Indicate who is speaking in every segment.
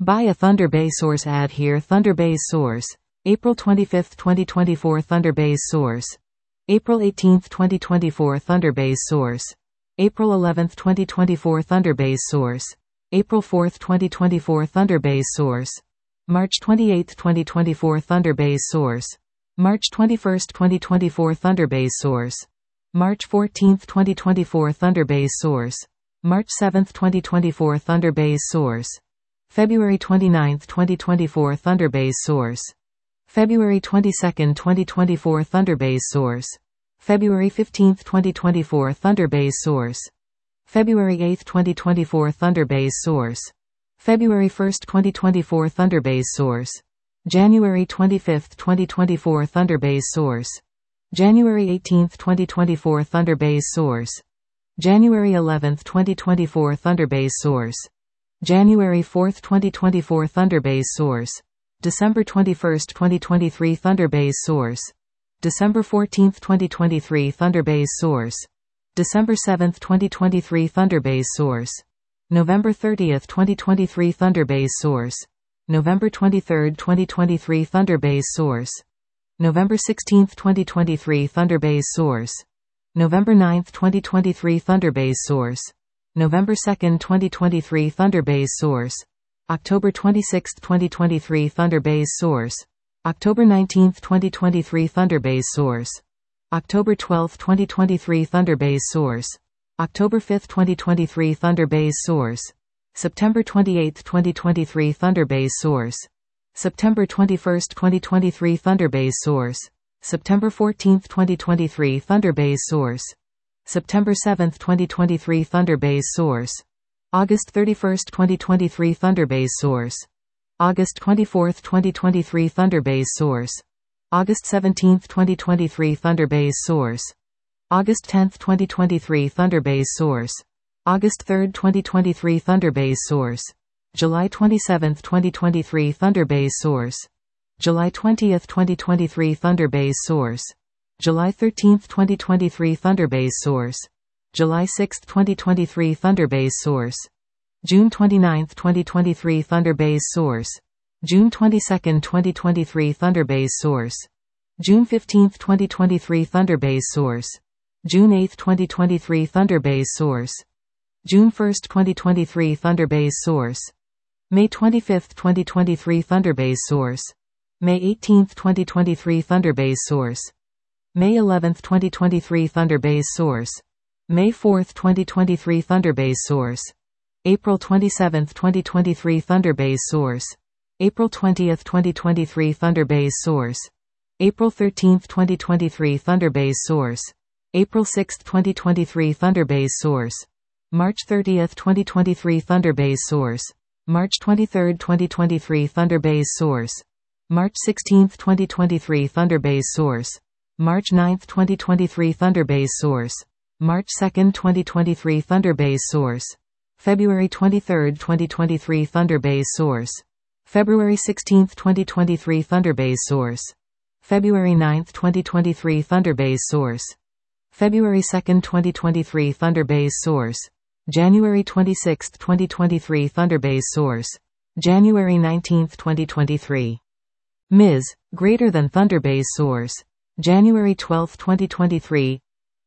Speaker 1: Buy a Thunderbase source ad here. Thunderbase source. April 25, 2024. Thunderbase source. April 18, 2024. Thunderbase source. April 11, 2024. Thunderbase source. April 4, 2024. Thunderbase source. March 28, 2024. Thunderbase source. March 21, 2024. Thunderbase source. March 14, 2024. Thunderbase source. March 7, 2024. Thunderbase source. February 29, 2024. Thunderbase source. February 22, 2024. Thunderbase source. February 15, 2024. Thunderbase source. February 8, 2024. Thunderbase source. February 1, 2024. Thunderbase source. January 25, 2024. Thunderbase source. January 18, 2024. Thunderbase source. January 11, 2024. Thunderbase source. January 4, 2024. Thunderbase source. December 21, 2023. Thunderbase source. December 14, 2023. Thunderbase source. December 7, 2023. Thunderbase source. November 30, 2023. Thunderbase source. November 23, 2023. Thunderbase source. November 16, 2023. Thunderbase source. November 9, 2023. Thunderbase source. November 2, 2023. Thunderbase source. October 26, 2023. Thunderbase source. October 19, 2023. Thunderbase source. October 12, 2023. Thunderbase source. October 5, 2023. Thunderbase source. September 28, 2023. Thunderbase source. September 21, 2023. Thunderbase source. September 14, 2023. Thunderbase source. September 7, 2023. Thunderbase source. August 31, 2023. Thunderbase source. August 24, 2023. Thunderbase source. August 17, 2023. Thunderbase source. August 10, 2023. Thunderbase source. August 3, 2023. Thunderbase source. July 27, 2023. Thunderbase source. July 20, 2023. Thunderbase source. July 13, 2023. Thunderbase source. July 6, 2023. Thunderbase source. June 29, 2023. Thunderbase source. June 22, 2023. Thunderbase source. June 15, 2023. Thunderbase source. June 8, 2023. Thunderbase source. June 1, 2023. Thunderbase source. May 25, 2023. Thunderbase source. May 18, 2023. Thunderbase source. May 11, 2023. Thunderbase source. May 4, 2023. Thunderbase source. April 27, 2023. Thunderbase source. April 20, 2023. Thunderbase source. April 13, 2023. Thunderbase source. April 6, 2023. Thunderbase source. March 30, 2023. Thunderbase source. March 23, 2023. Thunderbase source. March 16, 2023. Thunderbase source. March 9, 2023. Thunderbase source. March 2, 2023. Thunderbase source. February 23, 2023. Thunderbase source. February 16, 2023. Thunderbase source. February 9, 2023. Thunderbase source. February 2, 2023. Thunderbase source. January 26, 2023. Thunderbase source. January 19, 2023. Ms. greater than Thunderbase source. January 12, 2023.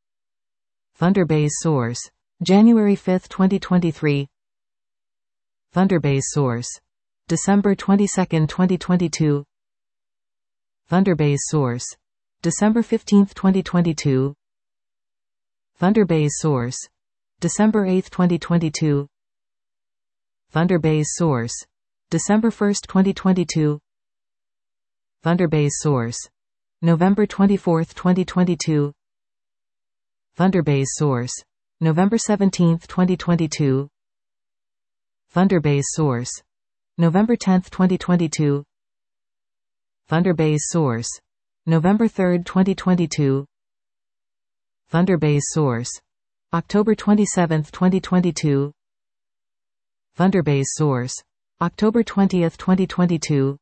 Speaker 1: Thunderbase source. January 5, 2023. Thunderbase source. December 22, 2022. Thunderbase source. December 15, 2022. Thunderbase source. December 8, 2022. Thunderbase source. December 1, 2022. Thunderbase source. November 24, 2022. Thunderbase source. November 17, 2022. Thunderbase source. November 10, 2022. Thunderbase source. November 3, 2022. Thunderbase source. October 27, 2022. Thunderbase source. October 20, 2022.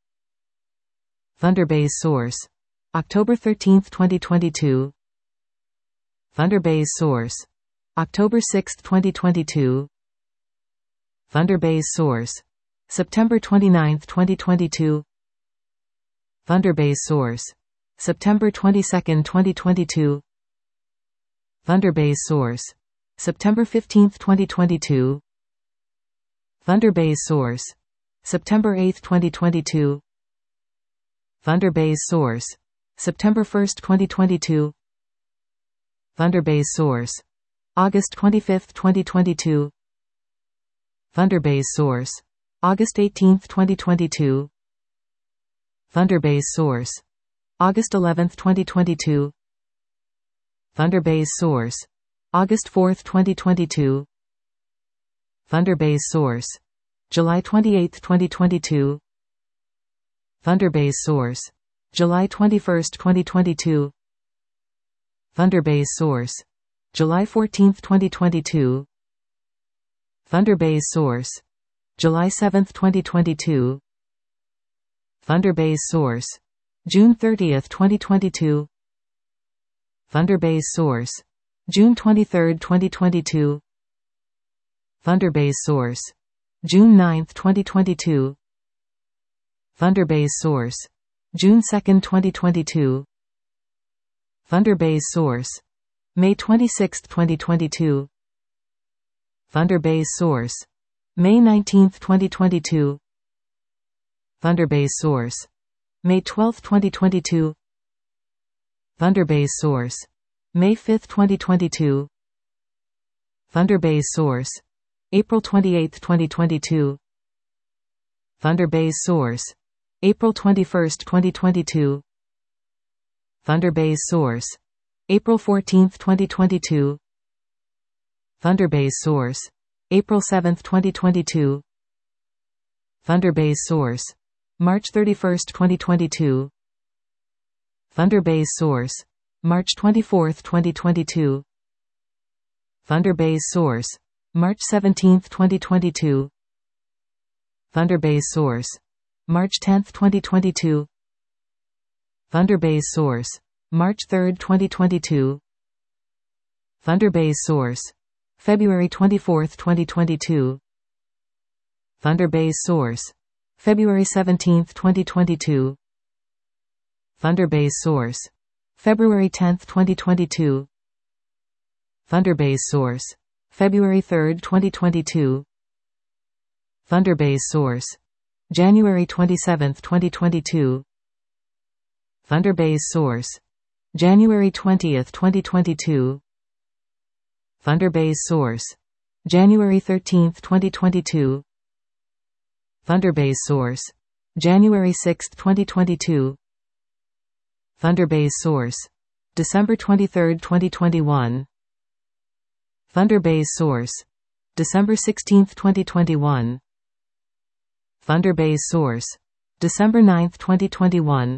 Speaker 1: Thunderbase source. October 13, 2022. Thunderbase source. October 6, 2022. Thunderbase source. September 29, 2022. Thunderbase source. September 22, 2022. Thunderbase source. September 15, 2022. Thunderbase source. September 8, 2022. Thunderbase source. September 1, 2022. Thunderbase source. August 25, 2022. Thunderbase source. August 18, 2022. Thunderbase source. August 11, 2022. Thunderbase source. August 4, 2022. Thunderbase source. July 28, 2022. Thunderbase source. July 21, 2022. Thunderbase source. July 14, 2022. Thunderbase source. July 7, 2022. Thunderbase source. June 30, 2022. Thunderbase source. June 23, 2022. Thunderbase source. June 9, 2022. Thunderbase source. June 2, 2022. Thunderbase source. May 26, 2022. Thunderbase source. May 19, 2022. Thunderbase source. May 12, 2022. Thunderbase source. May 5, 2022. Thunderbase source. April 28, 2022. Thunderbase source. April 21, 2022. Thunderbase source. April 14, 2022. Thunderbase source. April 7, 2022. Thunderbase source. March 31, 2022. Thunderbase source. March 24, 2022. Thunderbase source. March 17, 2022. Thunderbase source. March 10, 2022. Thunderbase source. March 3, 2022. Thunderbase source. February 24, 2022. Thunderbase source. February 17, 2022. Thunderbase source. February 10, 2022. Thunderbase source. February 3, 2022. Thunderbase source. January 27, 2022. Thunderbase source. January 20, 2022. Thunderbase source. January 13, 2022. Thunderbase source. January 6, 2022. Thunderbase source. December 23, 2021. Thunderbase source. December 16, 2021. Thunderbase source. December 9, 2021.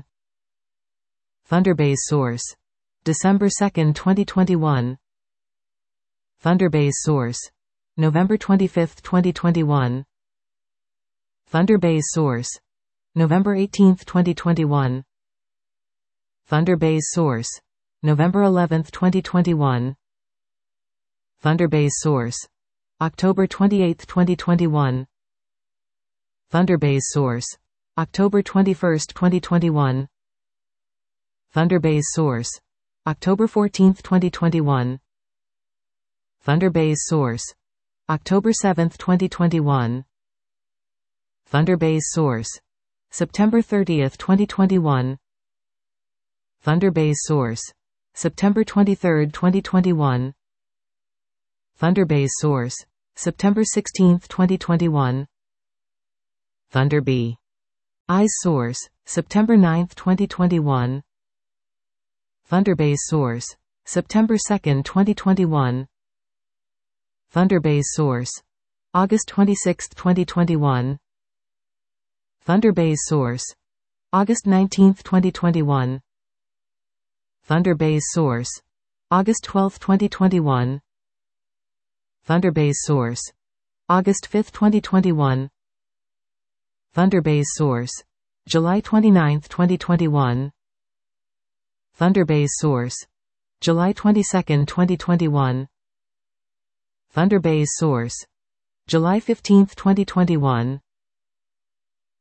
Speaker 1: Thunderbase source. December 2, 2021. Thunderbase source. November 25, 2021. Thunderbase source. November 18, 2021. Thunderbase source. November 11, 2021. Thunderbase source. October 28, 2021. Thunderbase source. October 21, 2021. Thunderbase source. October 14, 2021. Thunderbase source. October 7, 2021. Thunderbase source. September 30, 2021. Thunderbase source. September 23, 2021. Thunderbase source. September 16, 2021. Thunderbee. Eyes source. September 9, 2021. Thunderbase source. September 2, 2021. Thunderbase source. August 26, 2021. Thunderbase source. August 19, 2021. Thunderbase source. August 12, 2021. Thunderbase source. August 5, 2021. Thunderbase source. July 29, 2021. Thunderbase source. July 22, 2021. Thunderbase source. July 15, 2021.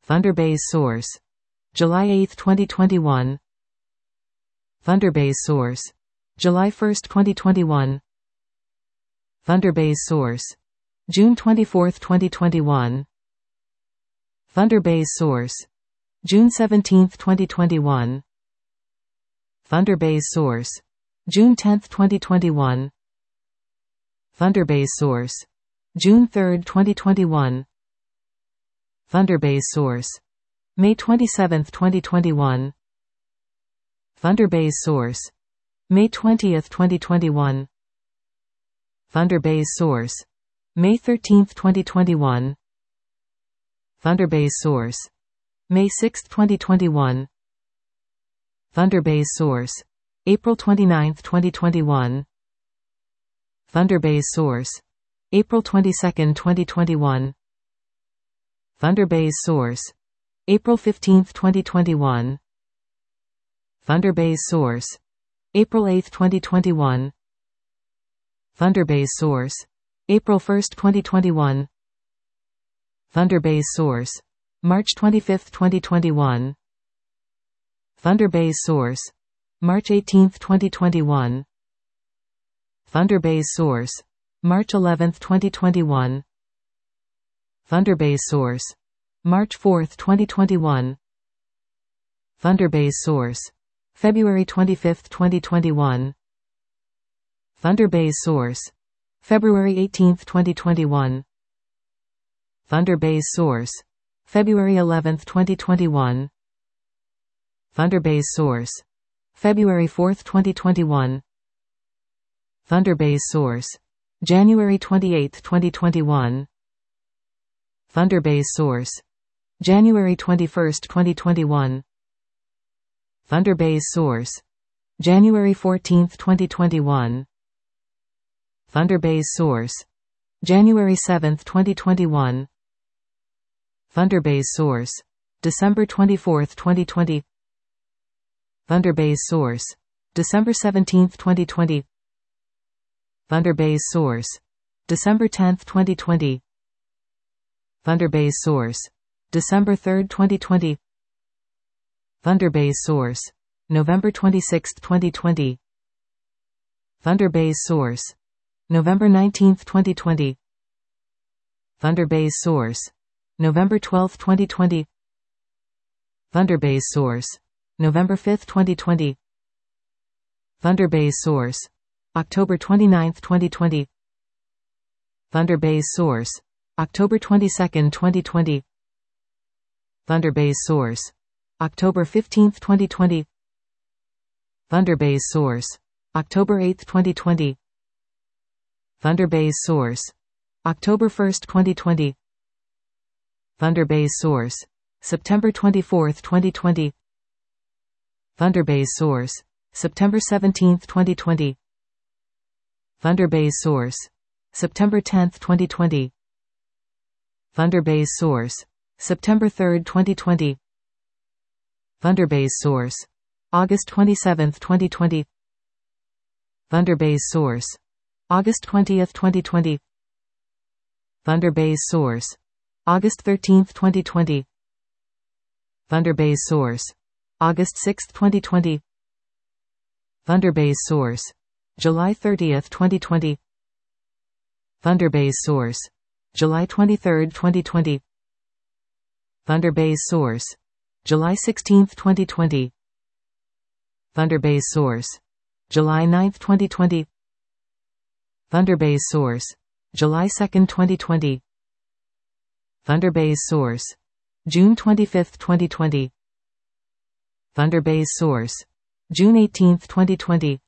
Speaker 1: Thunderbase source. July 8, 2021. Thunderbase source. July 1, 2021. Thunderbase source. June 24, 2021. Thunderbase source. June 17, 2021. Thunderbase source. June 10, 2021. Thunderbase source. June 3, 2021. Thunderbase source. May 27, 2021. Thunderbase source. May 20, 2021. Thunderbase source. May 13, 2021. Thunderbase source. May 6, 2021. Thunderbase source. April 29, 2021. Thunderbase source. April 22, 2021. Thunderbase source. April 15, 2021. Thunderbase source. April 8, 2021. Thunderbase source. April 1, 2021. Thunderbase source. March 25, 2021. Thunderbase source. March 18, 2021. Thunderbase source. March 11, 2021. Thunderbase source. March 4, 2021. Thunderbase source. February 25, 2021. Thunderbase source. February 18, 2021. Thunderbase source. February 11, 2021. Thunderbase source. February 4, 2021. Thunderbase source. January 28, 2021. Thunderbase source. January 21, 2021. Thunderbase source. January 14, 2021. Thunderbase source. January 7, 2021. Thunderbase source. December 24, 2020. Thunderbase source. December 17, 2020. Thunderbase source. December 10, 2020. Thunderbase source. December 3, 2020. Thunderbase source. November 26, 2020. Thunderbase source. November 19, 2020. Thunderbase source. November 12, 2020. Thunderbase source. November 5, 2020. Thunderbase source. October 29, 2020. Thunderbase source. October 22, 2020. Thunderbase source. October 15, 2020. Thunderbase source. October 8, 2020. Thunderbase source. October 1, 2020. Thunderbase source. September 24, 2020. Thunderbase source. September 17, 2020. Thunderbase source. September 10, 2020. Thunderbase source. September 3, 2020. Thunderbase source. August 27, 2020. Thunderbase source. August 20, 2020. Thunderbase source. August 13, 2020. Thunderbase source. August 6, 2020. Thunderbase source. July 30, 2020. Thunderbase source. July 23, 2020. Thunderbase source. July 16, 2020. Thunderbase source. July 9, 2020. Thunderbase source. July 2, 2020. Thunderbase source. June 25, 2020. Thunderbase source. June 18, 2020.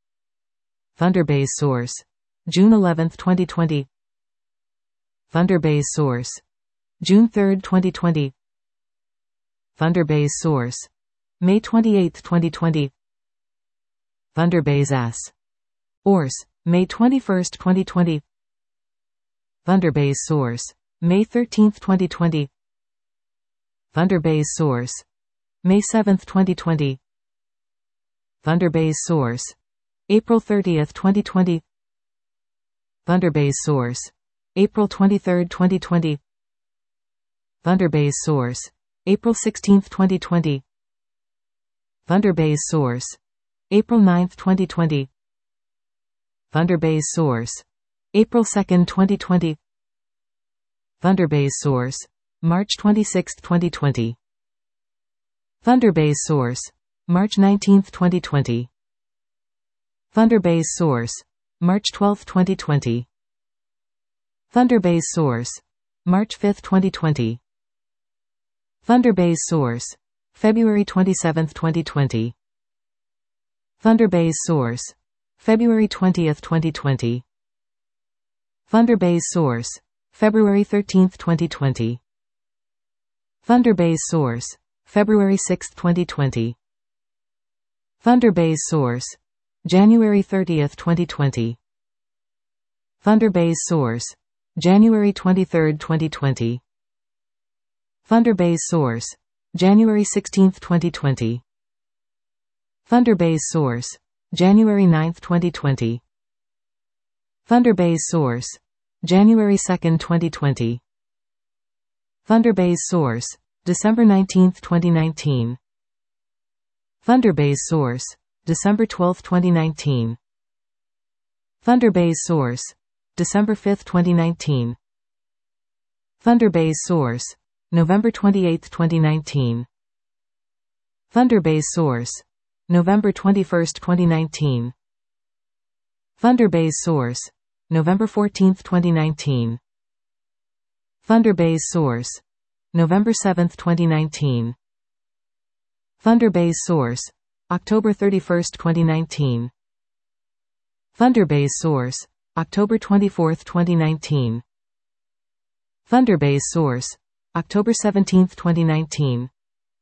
Speaker 1: Thunderbase source. June 11, 2020. Thunderbase source. June 3, 2020. Thunderbase source. May 28, 2020. Thunderbase S. Ors. May 21, 2020. Thunderbase source. May 13, 2020. Thunderbase source. May 7, 2020. Thunderbase source. April 30, 2020. Thunderbase source. April 23, 2020. Thunderbase source. April 16, 2020. Thunderbase source. April 9, 2020. Thunderbase source. April 2, 2020. Thunderbase source. March 26, 2020. Thunderbase source. March 19, 2020. Thunderbase source. March 12, 2020. Thunderbase source. March 5, 2020. Thunderbase source. February 27, 2020. Thunderbase source. February 20, 2020. Thunderbase source. February 13, 2020. Thunderbase source. February 6, 2020. Thunderbase source. January 30, 2020. Thunderbase source. January 23, 2020. Thunderbase source. January 16, 2020. Thunderbase source. January 9, 2020. Thunderbase source. January 2, 2020. Thunderbase source. December 19, 2019. Thunderbase source. December 12, 2019. Thunderbase source. December 5, 2019. Thunderbase source. November 28, 2019. Thunderbase source. November 21, 2019. Thunderbase source. November 14, 2019. Thunderbase source. November 7, 2019. Thunderbase source. October 31, 2019. Thunderbase source. October 24, 2019. Thunderbase source. October 17, 2019.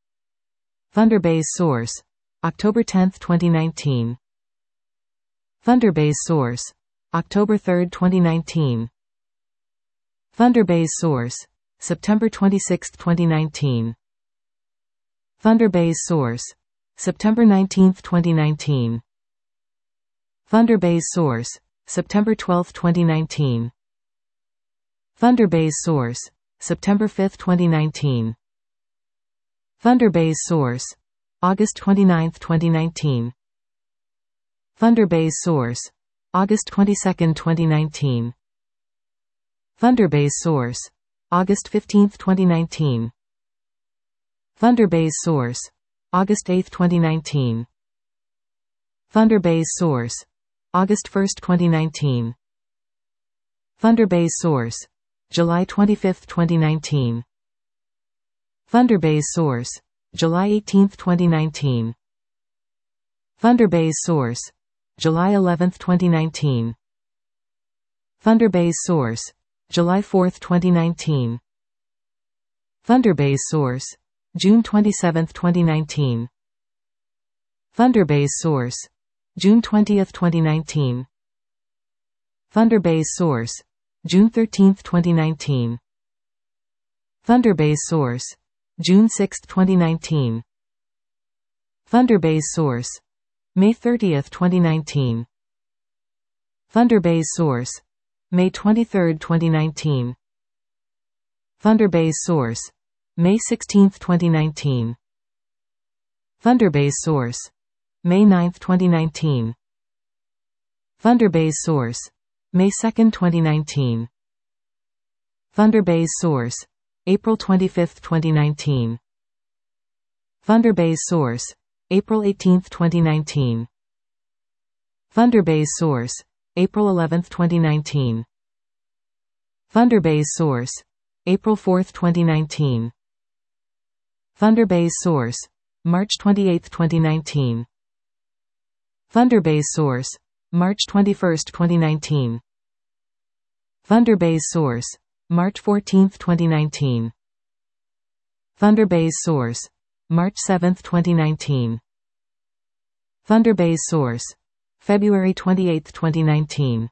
Speaker 1: Thunderbase source. October 10, 2019. Thunderbase source. October 3, 2019. Thunderbase source. September 26, 2019. Thunderbase source. September 19, 2019. Thunderbase source. September 12, 2019. Thunderbase source. September 5, 2019. Thunderbase source. August 29, 2019. Thunderbase source. August 22, 2019. Thunderbase source. August 15, 2019. Thunderbase source. August 8, 2019. Thunderbase source. August 1, 2019. Thunderbase source. July 25, 2019. Thunderbase source. July 18, 2019. Thunderbase source. July 11, 2019. Thunderbase source. July 4, 2019. Thunderbase source. June 27, 2019. Thunderbase source. June 20, 2019. Thunderbase source. June 13, 2019. Thunderbase source. June 6, 2019. Thunderbase source. May 30, 2019. Thunderbase source. May 23, 2019. Thunderbase source. May 16, 2019. Thunderbase source. May 9, 2019. Thunderbase source. May 2, 2019. Thunderbase source. April 25, 2019. Thunderbase source. April 18, 2019. Thunderbase source. April 11, 2019. Thunderbase source. April 4, 2019. Thunderbase source. March 28, 2019. Thunderbase source. March 21, 2019. Thunderbase source. March 14, 2019. Thunderbase source. March 7, 2019. Thunderbase source. February 28, 2019.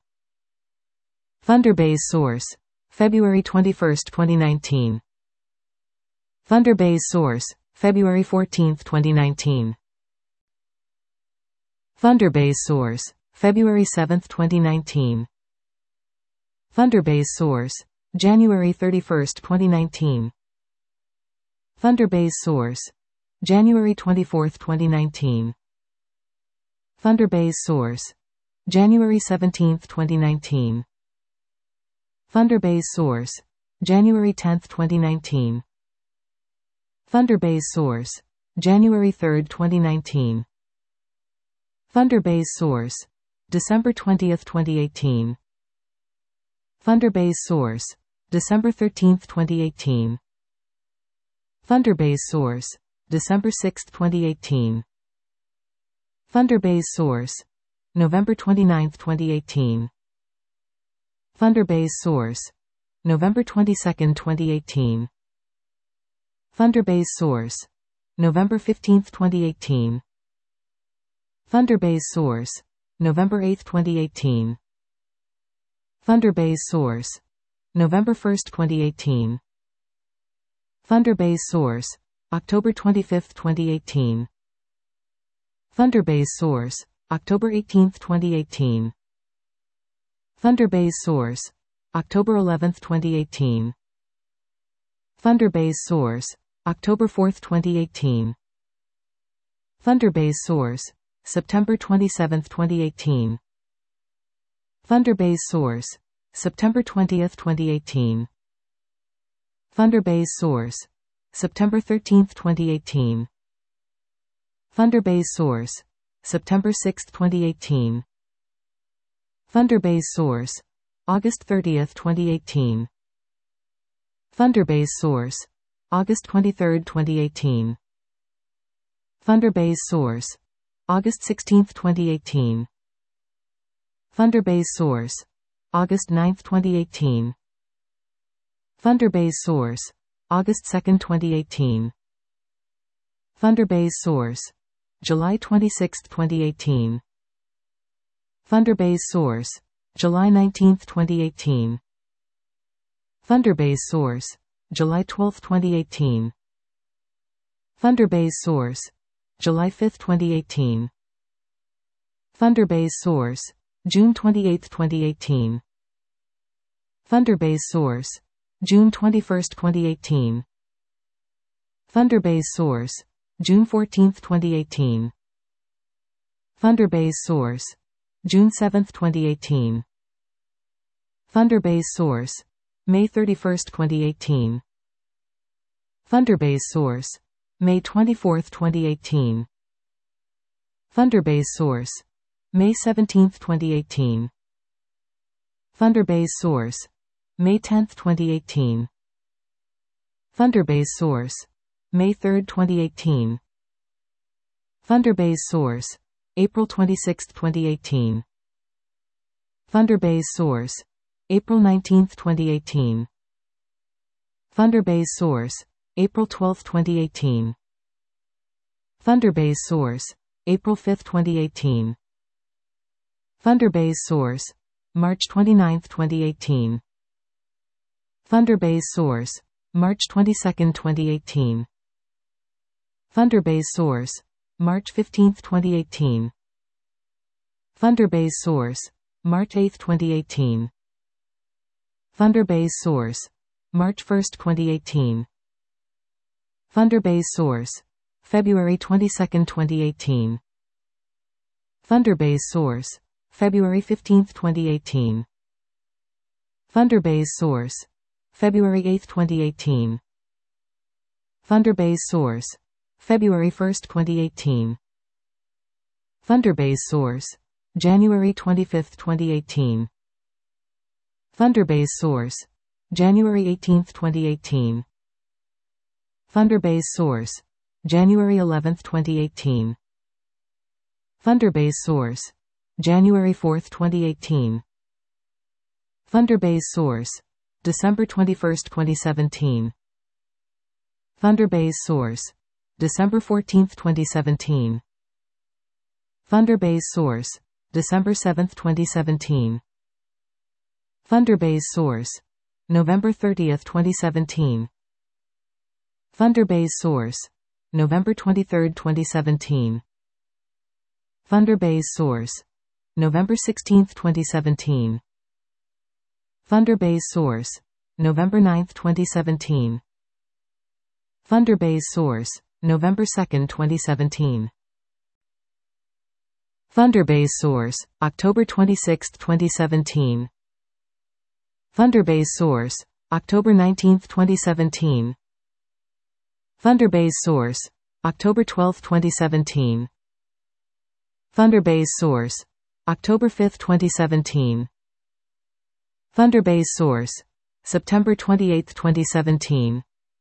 Speaker 1: Thunderbase source. February 21, 2019. Thunderbase source. February 14, 2019. Thunderbase source. February 7, 2019. Thunderbase source. January 31, 2019. Thunderbase source. January 24, 2019. Thunderbase source. January 17, 2019. Thunderbase source. January 10, 2019. Thunderbase source. January 3, 2019. Thunderbase source. December 20, 2018. Thunderbase source. December 13, 2018. Thunderbase source. December 6, 2018. Thunderbase source. November 29, 2018. Thunderbase source. November 22, 2018. Thunderbase source. November 15, 2018. Thunderbase source. November 8, 2018. Thunderbase source. November 1, 2018. Thunderbase source. October 25, 2018. Thunderbase source. October 18, 2018. Thunderbase source. October 11, 2018. Thunderbase source. October 4, 2018. Thunderbase source. September 27, 2018. Thunderbase source. September 20, 2018. Thunderbase source. September 13, 2018. Thunderbase source. September 6, 2018. Thunderbase source. August 30, 2018. Thunderbase source. August 23, 2018. Thunderbase source. August 16, 2018. Thunderbase source. August 9, 2018. Thunderbase source. August 2, 2018. Thunderbase source. July 26, 2018. Thunderbase source. July 19, 2018. Thunderbase source. July 12, 2018. Thunderbase source. July 5, 2018. Thunderbase source. June 28, 2018. Thunderbase source. June 21, 2018. Thunderbase source. June 14, 2018. Thunderbase source. June 7, 2018. Thunderbase source. May 31, 2018. Thunderbase source. May 24, 2018. Thunderbase source. May 17, 2018. Thunderbase source. May 10, 2018. Thunderbase source. May 3, 2018. Thunderbase source. April 26, 2018. Thunderbase source. April 19, 2018. Thunderbase source. April 12, 2018. Thunderbase source. April 5, 2018. Thunderbase source. March 29, 2018. Thunderbase source. March 22, 2018. Thunderbase source. March 15, 2018. Thunderbase source. March 8, 2018. Thunderbase source. March 1, 2018. Thunderbase source. February 22, 2018. Thunderbase source. February 15, 2018. Thunderbase source. February 8, 2018. Thunderbase source. February 1, 2018. Thunderbase source. January 25, 2018. Thunderbase source. January 18, 2018. Thunderbase source. January 11, 2018. Thunderbase source. January 4, 2018. Thunderbase source. December 21, 2017. Thunderbase source. December 14, 2017. Thunderbase source. December 7, 2017. Thunderbase source. November 30, 2017. Thunderbase source. November 23, 2017. Thunderbase source. November 16, 2017. Thunderbase source. November 9, 2017. Thunderbase source, November 2, 2017. Thunderbase source, October 26, 2017. Thunderbase source, October 19, 2017. Thunderbase source, October 12, 2017. Thunderbase source, October 5, 2017. Thunderbase source, September 28, 2017.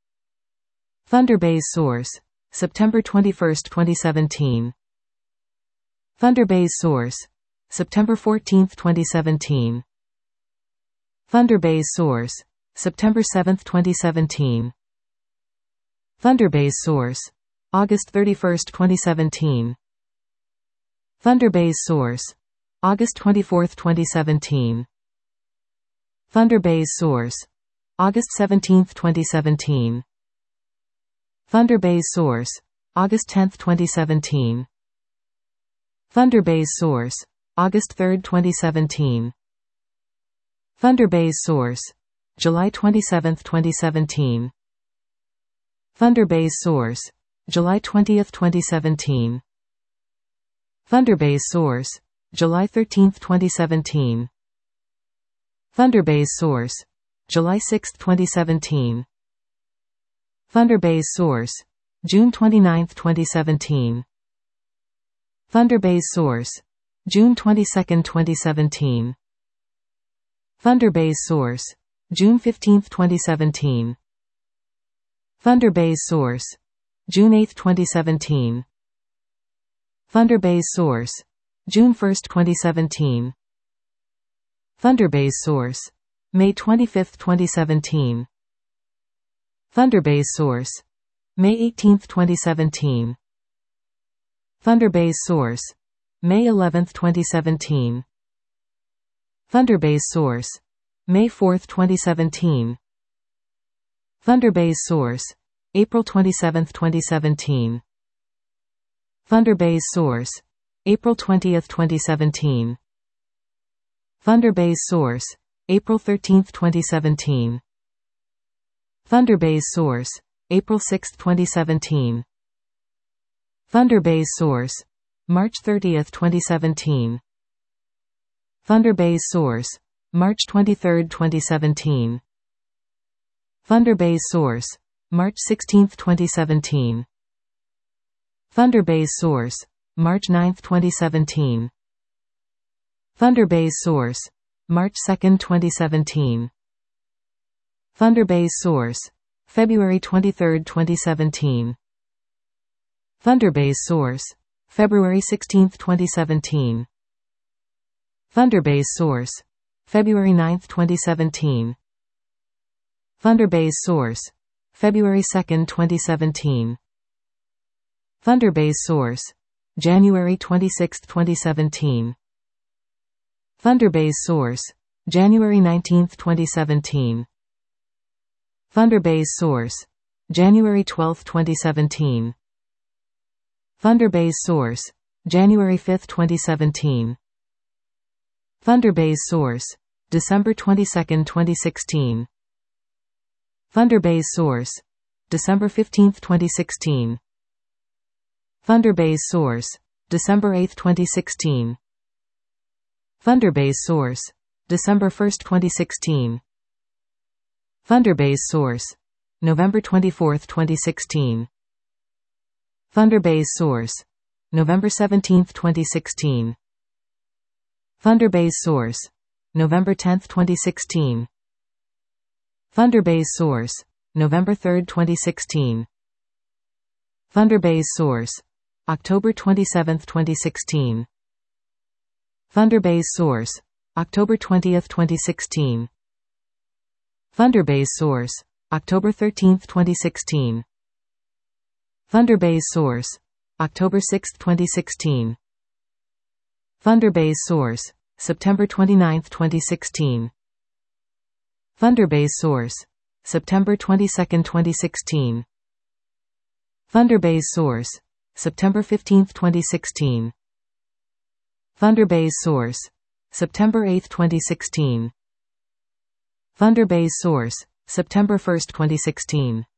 Speaker 1: Thunderbase source, September 21, 2017. Thunderbase source, September 14, 2017. Thunderbase source, September 7, 2017. Thunderbase source, August 31, 2017. Thunderbase source, August 24, 2017. Thunderbase source, August 17, 2017. Thunderbase source, August 10, 2017. Thunderbase source, August 3, 2017. Thunderbase source, July 27, 2017. Thunderbase source, July 20, 2017. Thunderbase source, July 13, 2017. Thunderbase source, July 6, 2017. Thunderbase source, June 29, 2017. Thunderbase source, June 22, 2017. Thunderbase source, June 15, 2017. Thunderbase source, June 8, 2017. Thunderbase source, June 1, 2017. Thunderbase source, May 25, 2017. Thunderbase source, May 18, 2017. Thunderbase source, May 11, 2017. Thunderbase source, May 4, 2017. Thunderbase source, April 27, 2017. Thunderbase source, April 20, 2017. Thunderbase source, April 13, 2017. Thunderbase source, April 6, 2017. Thunderbase source, March 30, 2017. Thunderbase source, March 23, 2017. Thunderbase source, March 16, 2017. Thunderbase source, March 9, 2017. Thunderbase source, March 2, 2017. Thunderbase source, February 23, 2017. Thunderbase source, February 16, 2017. Thunderbase source, February 9, 2017. Thunderbase source, February 2, 2017. Thunderbase source, January 26, 2017. Thunderbase source, January 19, 2017. Thunderbase source, January 12, 2017. Thunderbase source, January 5, 2017. Thunderbase source, December 22, 2016. Thunderbase source, December 15, 2016. Thunderbase source, December 8, 2016. Thunderbase source, December 1, 2016. Thunderbase source, November 24, 2016. Thunderbase source, November 17, 2016. Thunderbase source, November 10, 2016. Thunderbase source, November 3, 2016. Thunderbase source, October 27, 2016. Thunderbase source, October 20, 2016. Thunderbase source, October 13, 2016. Thunderbase source, October 6, 2016. Thunderbase source, September 29, 2016. Thunderbase source, September 22, 2016. Thunderbase source, September 15, 2016. Thunderbase source, September 8, 2016. Thunderbase source, September 1, 2016.